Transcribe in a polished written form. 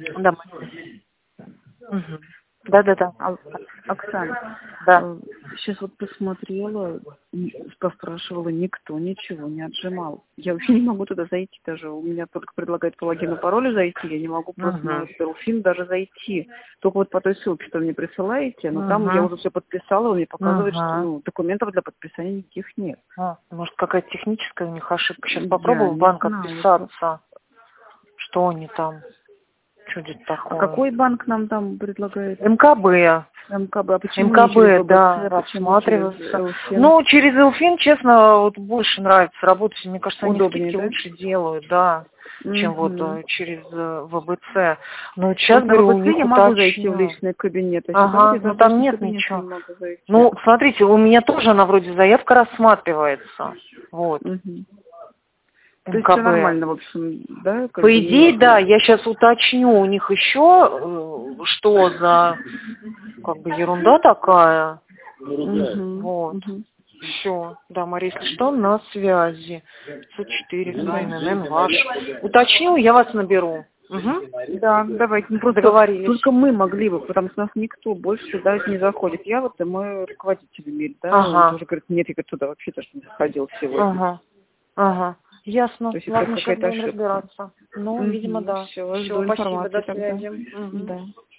Да. Мгм. Да-да-да. Оксана, Да. сейчас вот посмотрела, поспрашивала, никто ничего не отжимал. Я вообще не могу туда зайти даже. У меня только предлагают по логину паролю зайти, я не могу просто на Мгм. этот Элфин даже зайти. Только вот по той ссылке, что вы мне присылаете, но там я Мгм. уже все подписала, он мне показывает, что Мгм. документов для подписания никаких нет. Может, какая-то техническая у них ошибка. Сейчас Я попробую в не банк знаю. отписаться. Что они там? Что это А такое? какой банк нам там предлагает? МКБ. МКБ. А почему не через МКБ, да, ВБЦ, почему через рассматриваются. Элфин? Ну, через Элфин, честно, вот больше нравится работать. Мне кажется, они Удобнее, скидки да? лучше делают, да, чем вот Угу. через ВБЦ. Но вот сейчас, Вот на говорю, у ВБЦ них я могу зайти в уточню. личный кабинет, а сюда вот Ага, я ну даже в там личный нет кабинет не ничего. могу зайти. Ну, смотрите, у меня тоже она вроде заявка рассматривается. Вот, Мгм. То есть все МКБ. нормально, в общем, да, как По бы идее, да, нету. я сейчас уточню у них еще, что за как бы ерунда такая. Угу. Вот. Угу. Все. Да, Мария, если что, на связи. 504, ННН ваш. Уточню, я вас наберу. Угу. Да, давайте. Ну, просто Договорились. только мы могли бы, потому что у нас никто больше сюда не заходит. Я вот и мой руководитель Эмиль, да, он Ага. тоже говорит, нет, я говорит, туда вообще даже не заходил сегодня. Ага. Ага. Ясно. То есть это Ладно, сейчас какая-то будем ошибка. разбираться. Ну, видимо, Угу. да. Все, Все, жду спасибо, информации до тогда. связи. Мгм. Да.